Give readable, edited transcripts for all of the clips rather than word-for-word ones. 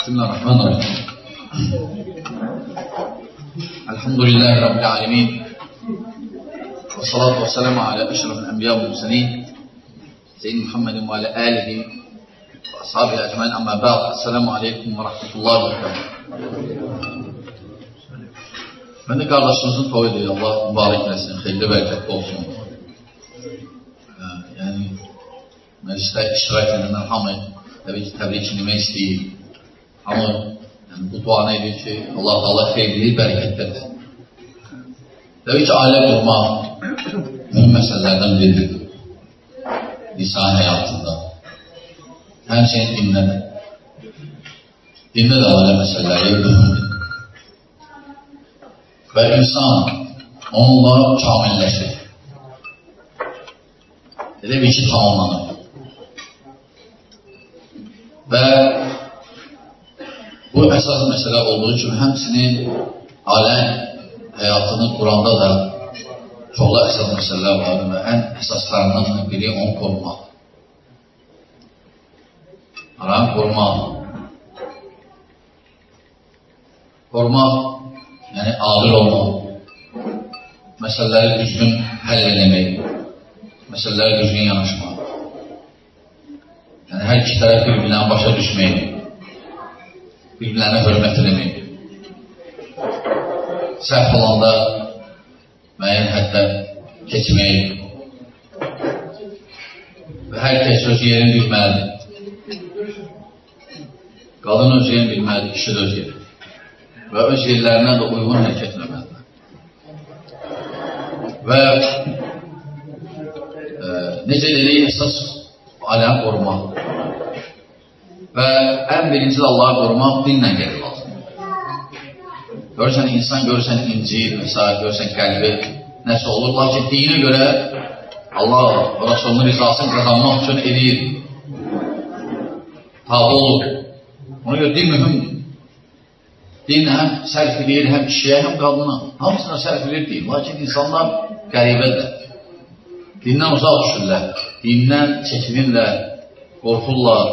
Bismillahirrahmanirrahim. Elhamdülillahi Rabbil alemin. Ve salatu ve selamu ala eşrefil enbiya ve murselin. Seyyid Muhammedin ve ala alihi ve ashabihi ecmaîn amma ba'd. Esselamu aleyküm ve rahmetullahi ve berekatuhu. Ben de kardeşimizin toyudur. Allah mübarek etsin, xeyirli bərəkətli olsun. Yani meclisdə iştirak edənlər hamı təbii ki təbrik etmək istəyir. Hamı yani bu duanı edir ki Allah xeyirli, bərəkətlidir. Təbii ki ailə qurmaq mühüm məsələlərdən biridir. İnsan həyatında. Həmçinin dində də. Dində də ailə məsələləri mühümdür. Və insan onunla kamilləşir. Elə bir ki tamamlanır. Və bu əsas məsələ olduğu kimi həmçinin ailə həyatını quranda da çoxlu əsas məsələlər var və ən əsaslarından biri onu qorumaq. Aranı qorumaq. Qorumaq, yəni adil olmaq, məsələləri düzgün həll eləmək, məsələləri düzgün yanaşmaq. Yəni hər iki tərəf bir-birlərini başa düşmək, bir-birlərinə hörmət eləmək. Səhv olanda müəyyən həddə keçmək və hər kəs öz yerini bilməlidir. Qadın öz yerini bilməlidir, kişi də öz yerini. Və öz yerlərinə də uyğun hərəkət etməlidir. Və necə dedik, əsas aləm qorumaq. Və ən birinci də Allah'ı qorumaq dinlə gəlir lazım. Görürsən, insan görürsən incir, görürsən qəlbi nəsə olur. Lakin dinə görə Allah Rasulunun rizasını qazanmaq üçün edir. Tabi olur. Ona görə din mühümdür. Din həm sərf edir, həm kişiyə, həm qadına. Hamısına sərf edir deyil. Lakin insanlar qəribədir. Dindən uzaq düşürlər. Dindən çəkinirlər, qorxurlar.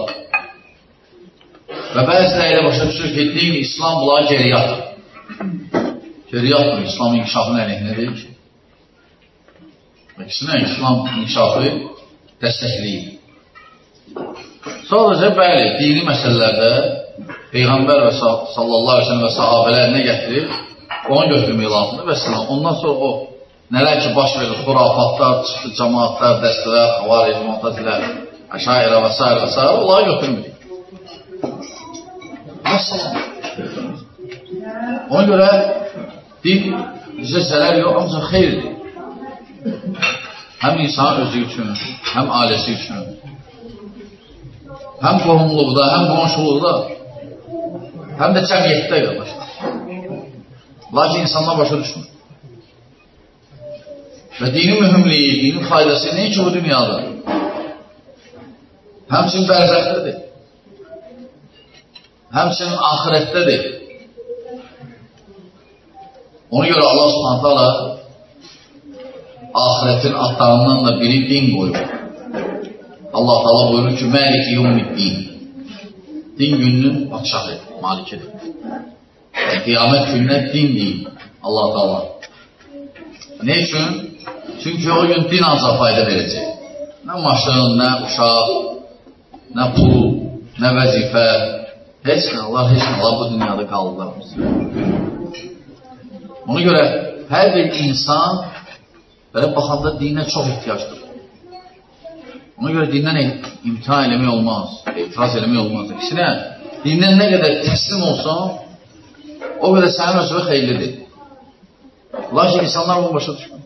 Və bəziləri elə başa düşür ki, din, İslam bunlar geriyyatdır. Geriyyatdır, İslam inkişafının əleyhinədir ki. İkisinin İslam inkişafı dəstəkləyir. Sadəcə, bəli, dini məsələlərdə Peyğəmbər və sallallahu aleyhi ve sellem və sahabələr nə gətirir? Onu götürmək lazımdır və s. Ondan sonra o nələr ki baş verir, xurafatlar, çıxdı cəmaatlar, dəstələr, xavaric, muhtəzilər, əşairə və s. Onları götürmür. Ona görə din bizə zərər yox, ancaq xeyirdir. Həm insan özü üçün, həm ailəsi üçün, həm qohumluqda, həm qonşuluqda, həm də cəmiyyətdə qardaşlar. Lakin insanlar başa düşmür. Və dinin mühümliyi, dinin faydası nə ki bu dünyada? Həmçinin bərzəxdədir. Həmçinin ahirətdədir. Ona görə Allah Subhanahu taala ahirətin adlarından da biri din qoyur. Allah Taala buyurur ki, Maliki yevmiddin. Din gününün padşahı, malikidir. Qiyamət gününə din deyil Allah Taala. Ne üçün? Çünki o gün din ancaq fayda verəcək. Nə maşın, nə uşaq, nə pul, nə vəzifə, heç nə, Allah bu dünyada qalıblar. Ona görə hər bir insan belə baxanda dinə çox ehtiyacdır. Ona görə dindən imtihan eləmək olmaz, etiraz eləmək olmaz. İksinə, dindən nə qədər təslim olsan, o qədər sənin özünə xeyirlidir. Lakin insanlar bunu başa düşmür.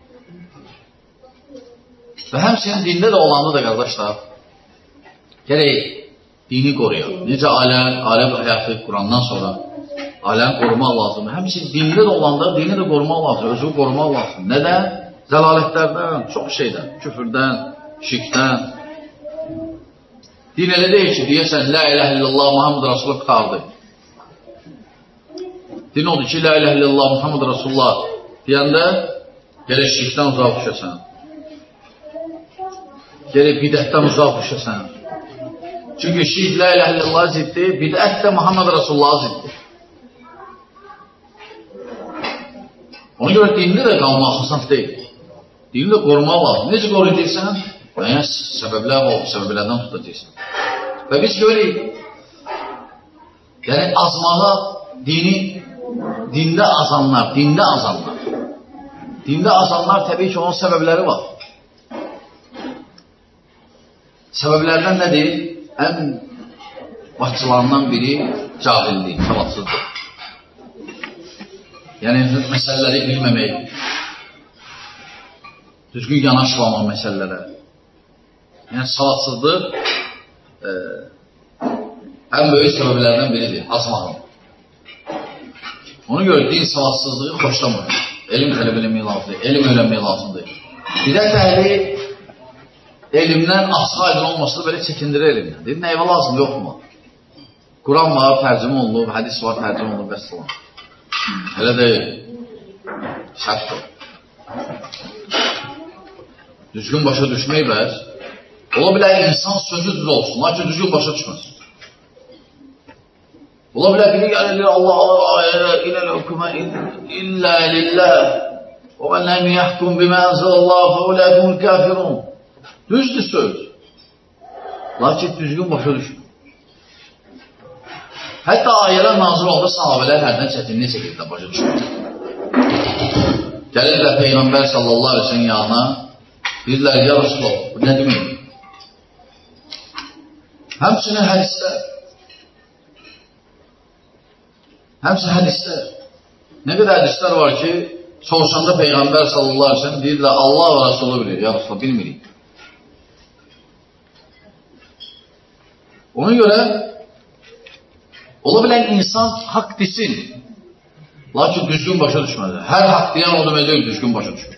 Və həmçinin dində də olanda da qardaşlar, gərək dini qoruyaq. Necə ailə həyatı qurandan sonra ailəni qorumaq lazımdır. Həmçinin dində də olanda dini də qorumaq lazımdır, özünü qorumaq lazımdır. Nədən? Zəlalətlərdən, çox şeydən, küfürdən, şirkdən. Din elə deyil ki, deyəsən, la ilahe illallah, Muhammed Rasulullah qutardı. Din odur ki, la ilahe illallah, Muhammed Rasulullah deyəndə, gələk şirkdən uzaq düşəsən. Gələk bidətdən uzaq düşəsən. Çünki şirk la ilahe illallah ziddir, bidət də Muhammed Rasulullah ziddir. Ona görə dində də qalmaq xasaf deyil. Dini də qorumaq lazım. Necə qoruyacaqsan? Müəyyən səbəblər var, səbəblərdən tutacaqsan. Və biz görəyik, yəni azmağa dində azanlar, dində azanlar təbii ki, onun səbəbləri var. Səbəblərdən nədir? Ən başçılarından biri cahillik, savadsızdır. Yəni, məsələləri bilməmək, düzgün yanaşmamaq məsələlərə. Yəni, savadsızlıq ən böyük səbəblərdən biridir, azmağın. Ona görə din savadsızlığı xoşlamır. Elm tələb eləmək lazımdır, elm öyrənmək lazımdır. Bidət əhli elmdən asılı aydın olmasını belə çəkindirir elmdən. Deyir, nə evə lazım, yoxmu? Quran var, tərcümə olunub, hədis var, tərcümə olunub, bəs salam. Elə deyil. Şərtdir. Düzgün başa düşmək bəs. Ola bilər insan sözü düz olsun, lakin düzgün başa düşməsin. Ola bilər biri gəlir, Allah ilə hükümə illə lillah və mən ləm yəhkum bimə ənzəlallah və uləkun kafirun. Düzdür söz. Lakin düzgün başa düşmür. Hətta ayələr nazil oldu, sahabələr hərdən çətinlik çəkirdə başa düşmür. Gəlirlər Peyğəmbər sallallahu aleyhi ve sellem yanına, deyirlər, ya Rasulullah, bu nə demək? Həmçinin hədislər. Nə qədər hədislər var ki, soruşanda Peyğəmbər sallallahu aleyhi ve sellem deyirlər, Allah və Rasulü bilir, ya Rasulullah, bilmirik. Ona görə, ola bilən insan haqq desin, lakin düzgün başa düşmədir. Hər haqq deyən o demək deyil, düzgün başa düşmür.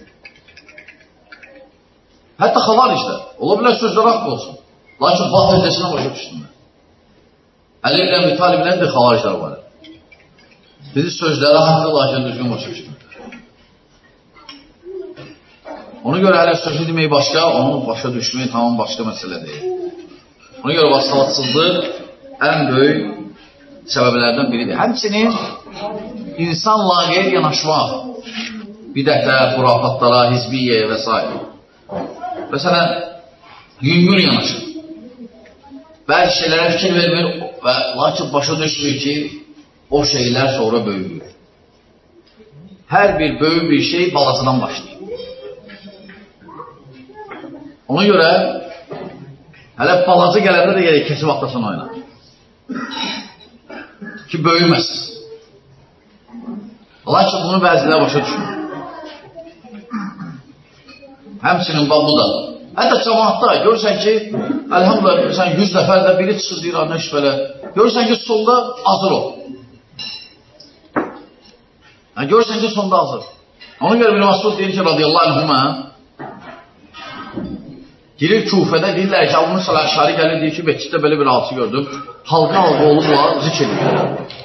Hətta xavariclər, ola bilən sözlər haqq olsun, lakin batıl desinə başa düşsünlər. Əli ilə mütaliblər də xavariclər var. Bizi sözləri haqqı, lakin düzgün başa düşmür. Ona görə hələ sözü demək başqa, onu başa düşmək tamam başqa məsələ deyil. Ona görə vassavatsızlıq ən böyük səbəblərdən biridir. Həmçinin insan laqeyd yanaşmaq, bidətlərə, xurafatlara, hizbiyyəyə və s. Məsələn, yüngül yanaşır. Bəzi şeylərə fikir vermir və lakin başa düşmür ki, o şeylər sonra böyüyür. Hər bir böyük bir şey balasından başlayır. Ona görə hələ balacı gələndə də gerək kesib atlasın oynar. Ki, böyüməsin. Lakin bunu bəziləri başa düşmür. Həmçinin bu da. Hətta cəmaatda görürsən ki, əlhamdülillah, 100 nəfərdə biri çıxır, deyir, anə şübhələ. Görürsən ki, sonda azır o. Görürsən ki, sonda azır. Ona görə bir Masud deyir ki, radiyallahu anhümə, girir Kufədə, deyirlər ki, Əbu Musa Əşari gəlir, deyir ki, Məkkidə belə bir hadisi gördüm. Halqa olublar, zikr edirlər.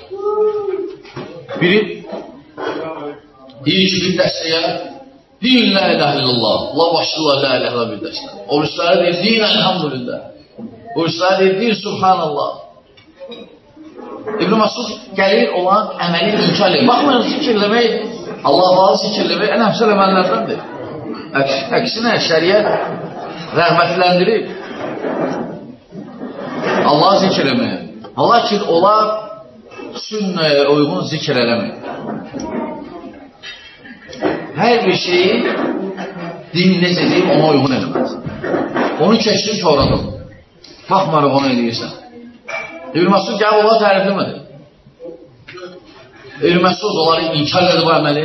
Biri deyir ki, bir dəstəyə, deyin la ilahe illallah, Allah başlayırlar la ilahe illallah bir dəstə. Oruçları deyir, deyin elhamdülillah. Oruçları deyir, deyin subhanallah. İbn-i Masud gəlir olan əməli inkar edir. Baxmayın, zikirləmək, Allah-u zikirləmək ən əfsəl əməllərdəndir. Əksinə, şəriət rəhmətləndirir. Allah zikr eləmək. Lakin onlar sünnəyə uyğun zikr eləmək. Hər bir şeyi din necə deyib, ona uyğun eləməz. Onu keçdim ki, oradır. Baxmarıq onu eləyirsən. İbn Məsud gəlib onları tərifləmədi. İbn Məsud onları inkar edir bu əməli.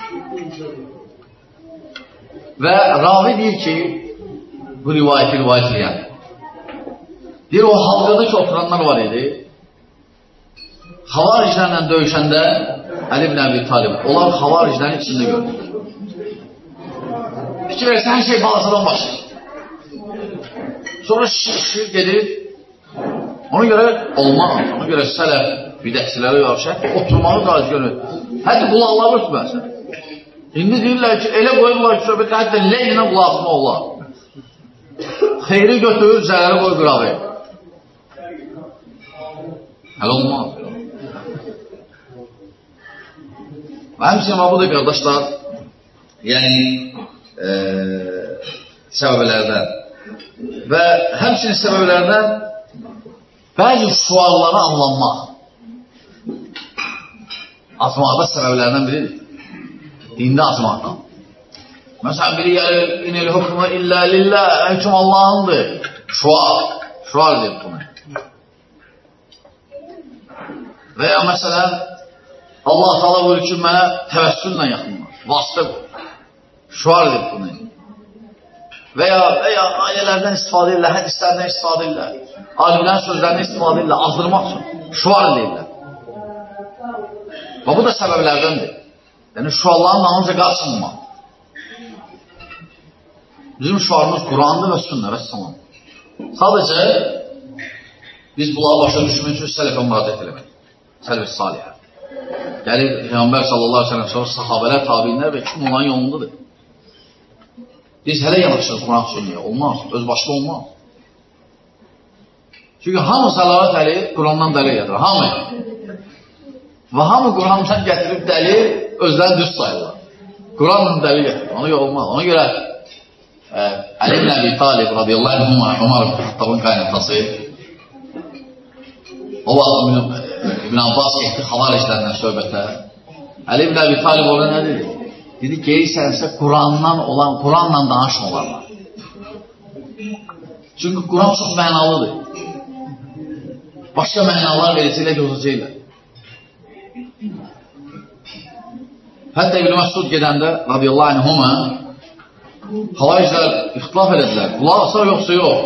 Və ravi deyir ki, bu rivayət eləyən. Deyir, o halqadakı oturanlar var idi. Xavariclərlə döyüşəndə Əli ibn Əbi Talib, onlar xavariclərin içində gördük. Fikir versə, hər şey balasından başlayır. Sonra şir gedir. Ona görə olmaz, ona görə sələf bidətçilərə yarışır, oturmağı qazi görür. Hətta qulaqları ötməsin. İndi deyirlər ki, elə qoyurlar ki, söhbətə hətta leynə qulaqını olar. Xeyri götürür, zərəri qoy qırağı. Hələ olmaz. Və həmçinin bu da qardaşlar, yəni səbəblərdən və həmçinin səbəblərdən bəzi sualları anlanmaq. Azmaqda səbəblərdən biridir. Dində azmaqdan. Məsələn, biri gəlir, inil hükmü illə lillə, hüküm Allahındır. Şuar deyib bunu. Və ya məsələn, Allah Teala buyurur ki, mənə təvəssüllə yaxınlar. Vasitə bu. Şuar deyib bunu. Və ya ayələrdən istifadə edirlər, hədislərdən istifadə edirlər. Alimlərin sözlərini istifadə edirlər, azdırmaq üçün. Şuar deyirlər. Və bu da səbəblərdəndir. Yəni, şuarların dalınca qaçınmaq. Bizim şuarımız Qurandır və sünnə və salam. Sadəcə, biz bunları başa düşmək üçün sələfə müraciət eləmək. Sələf-i salihə. Gəlir, Peyğəmbər sallallahu aleyhi ve sellem sonra sahabələr, tabinlər və kim onların yolundadır. Biz hələ yanaşırıq Quran sünnəyə. Olmaz, öz başqa olmaz. Çünki hamı səlavət əli Qurandan dəlil gətirir. Hamı. Və hamı Qurandan gətirib dəlil özləri düz sayırlar. Qurandan dəlil gətirir. Ona görə olmaz. Ona görə Əli ibn Əbi Talib radiyallahu anh Umar ibn Xattabın qaynatası o vaxt İbn Abbas getdi xavariclərlə söhbətə. Əli ibn Əbi Talib ona nə dedi? Dedi ki, sənsə Quranla danışmalarlar. Çünki Quran çox mənalıdır. Başqa mənalar verəcəklər, gözəcəklər. Hətta İbn Məsud gedəndə radiyallahu anhuma xavariclər ixtilaf edədilər. Qulaq asar yoxsa yox.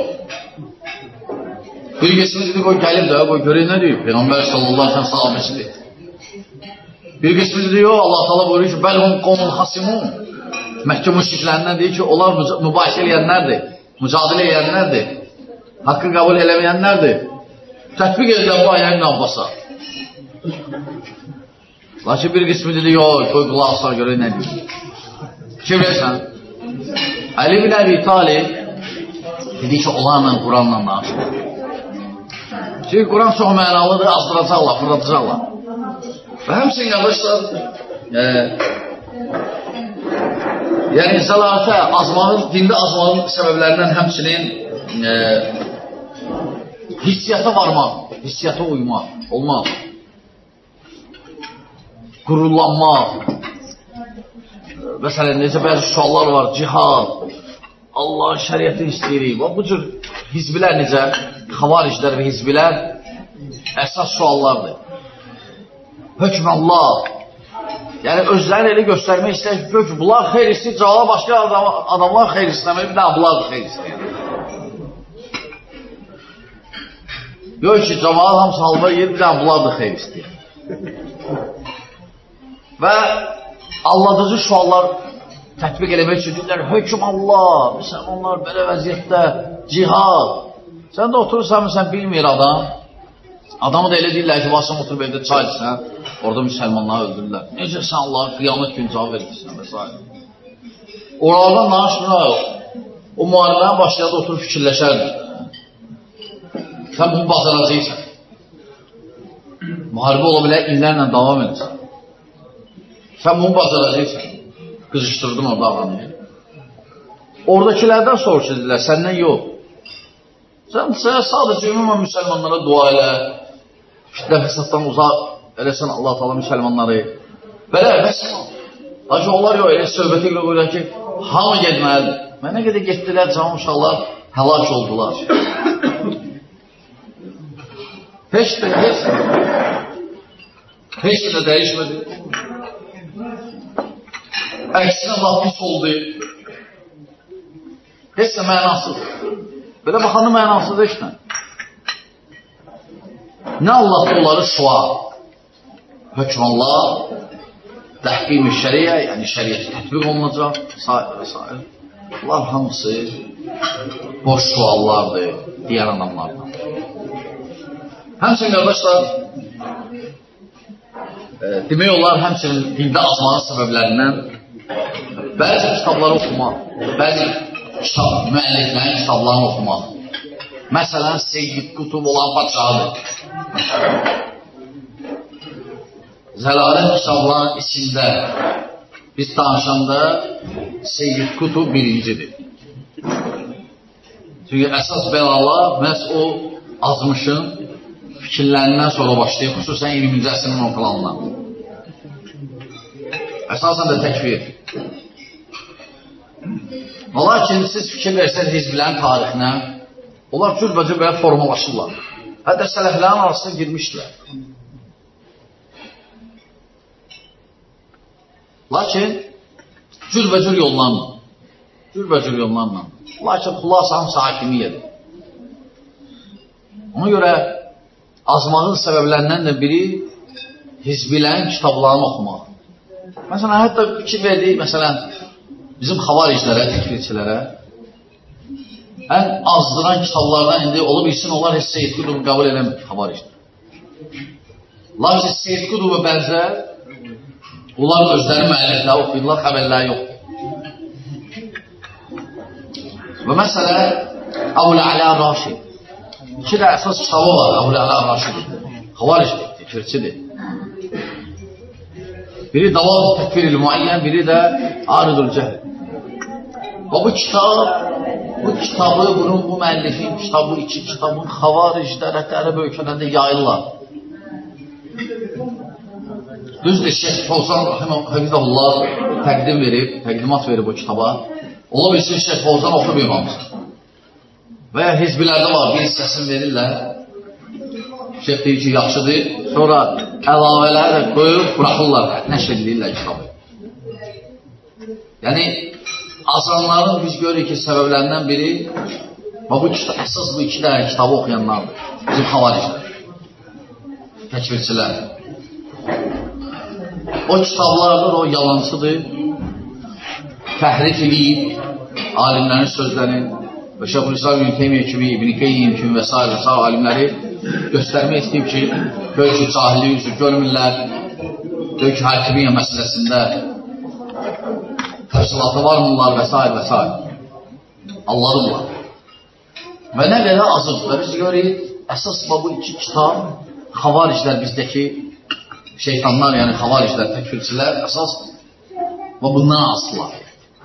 Bir qismi dedi, qoy gəlib də, qoy görək nə deyib. Peyğəmbər sallallahu aleyhi ve sellem sahabəsidir. Bir qismi dedi, yox, Allah Teala buyuruyor ki, bəlhum qomul xasimun. Məkkə müşriklərindən deyir ki, onlar mübahisə eləyənlərdir, mücadilə eləyənlərdir, haqqı qəbul eləməyənlərdir. Tətbiq edilən bu ayəni İbn Abbasa. Lakin bir qismi dedi, yox, qoy qulaq asar görək nə deyib. Kim bilirsən? Əli ibn Əbi Talib dedi ki, onlarla Quranla danışır. Çünki Quran çox mənalıdır, azdıracaqlar, fırlatacaqlar. Və həmçinin qardaşlar, yəni zəlalətə, dində azmağın səbəblərindən həmçinin hissiyata varmaq, hissiyata uymaq, olmaz. Qururlanmaq. Məsələn, necə bəzi suallar var, cihad, Allahın şəriyyətini istəyirik. Bu cür hizbilər necə, xavariclər və hizbilər əsas suallardır. Hökm Allah. Yəni, özlərini elə göstərmək istəyir ki, bunlar xeyr istəyir, cavabla başqa adamlar xeyr istəmir, bir daha bunlar da xeyr istəyir. Yox ki, cavabla hamısı halva yer, bir daha bunlar da xeyr istəyir. Və aldadıcı suallar tətbiq eləmək üçün deyirlər, hökm Allah, müsəlmanlar belə vəziyyətdə, cihad. Sən də oturursan, sən bilmir adam. Adamı da elə deyirlər ki, vasın oturub evdə çay içsən, orada müsəlmanları öldürürlər. Necə sən Allah'a qiyamət günü cavab verirsən və s. Oralardan danışmır, o müharibənin başlayanda oturub fikirləşərdir. Sən bunu bacaracaqsan. Müharibə ola bilər, illərlə davam edirsən. Sən bunu bacaracaqsan. Qızışdırdın orada adamı. Oradakilərdən soruşurdular, səndən yox. Sən sadəcə ümumən müsəlmanlara dua elə, fitnə fəsaddan uzaq eləsən Allah Teala müsəlmanları. Belə, məsələn. Lakin onlar yox, elə söhbəti ilə qoyurlar ki, hamı getməlidir. Mənə qədər getdilər, canım uşaqlar həlak oldular. Heç də dəyişmədi. Əksinə laf pis oldu. Heç də mənasız. Belə baxanın mənasız heç nə. Nə Allah onları şua, hökm Allah, təhkim-i şəriyə, yəni şəriyyət tətbiq olunacaq, s. Bunlar hamısı boş suallardır, deyən adamlardan. Həmçinin qardaşlar, demək olar, həmçinin dində azmanın səbəblərindən bəzi kitabları oxumaq, bəzi müəlliflərin kitablarını oxumaq. Məsələn, Seyyid Qutub olan padşahıdır. Zəlalət kitablarının içində biz danışanda Seyyid Qutub birincidir. Çünki əsas bəlalar məhz o azmışın fikirlərindən sonra başlayıb, xüsusən 20-ci əsrin ortalarından. Əsasən də təkvir. Lakin siz fikir versəniz hizblərin tarixinə, onlar cürbəcür belə formalaşırlar. Hətta sələflərin arasına girmişdilər. Lakin cürbəcür yollanmır. Cürbəcür yollanmır. Lakin xulasa hamısı hakimiyyədir. Ona görə azmağın səbəblərindən də biri hizbilərin kitablarını oxumaq. Məsələn, hətta fikir verdik, məsələn, bizim xavariclərə, təkvirçilərə ən azdıran kitablardan indi olub bilsin, onlar heç Seyyid Qutubu qəbul eləmir, xavariclər. Lakin Seyyid Qutubu bənzər, onlar özləri müəllifləri oxuyurlar, xəbərləri yoxdur. Və məsələ, Əbu-l-Əla Raşid. İki də əsas kitabı var, Əbu-l-Əla Raşid. Xavaricdir, təkvirçidir. Biri Davat Təkfir-il Müəyyən, biri də Aridul Cəhl. Və bu kitabı, bu müəllifin kitabı, iki kitabın xavariclər, ərəb ölkələrində yayırlar. Düzdür, Şeyh Fovzan Hafizəhullah təqdimat verib bu kitaba. Ola bilsin, Şeyh Fovzan oxumayamamız. Və ya hizbilərdə var, bir hissəsini verirlər. Şeyh deyir ki, yaxşıdır. Sonra əlavələri də qoyub, buraxırlar, nəşr edirlər kitabı. Yəni, azanların biz görürük ki, səbəblərindən biri əsas bu iki dənə kitabı oxuyanlardır. Bizim xavariclər, təkvirçilər. O kitablardır, o yalancıdır, təhrif edib alimlərin sözlərini və Şeyxülislam İbn Teymiyyə kimi, İbn Qeyyim kimi və s. alimləri göstərmək istəyib ki, gör ki, cahillik üzrü görmürlər, gör ki, hakimiyyə məsələsində təfsilata varmırlar və s. və s. Allahırlar. Və nə qədər azıqdır. Biz görürük, əsas bu iki kitab, xavariclər bizdəki şeytanlar, yəni xavariclər, təkfirçilər, əsas bundan asılar.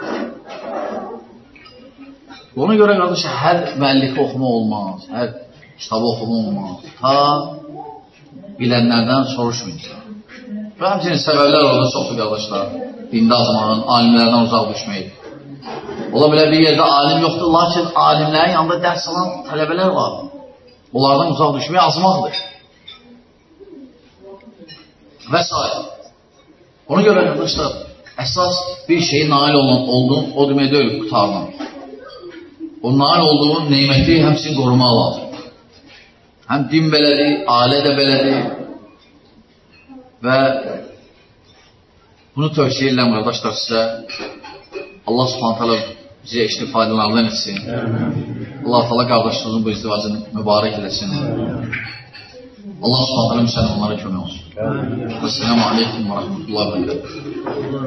Ona görə qardaşlar, hər müəllifi oxuma olmaz, hər kitabı oxuma olmaz. Ta bilənlərdən soruşmayacaq. Və həmçinin səbəblər orada çoxdur qardaşlar. Dində azmağın, alimlərdən uzaq düşmək. Ola bilər bir yerdə alim yoxdur, lakin alimlərin yanında dərs alan tələbələr var. Onlardan uzaq düşmək azmaqdır. Və s. Ona görə qardaşlar, əsas bir şeyi nail oldun, o demək deyil, qutardan. O nail olduğun neyməti həmsini qorumaq lazım. Həm din belədir, ailə də belədir. Və bunu tövsiyə edirəm qardaşlar sizə. Allah subhanət hələ bizə eşli faydalardan etsin. Allah təala qardaşlarımızın bu izdivacını mübarək eləsin. Allah subhanət hələ müsəlmanlara kömək olsun. Esselamu aleykum və rəhmətullahi və bərəkətuhu.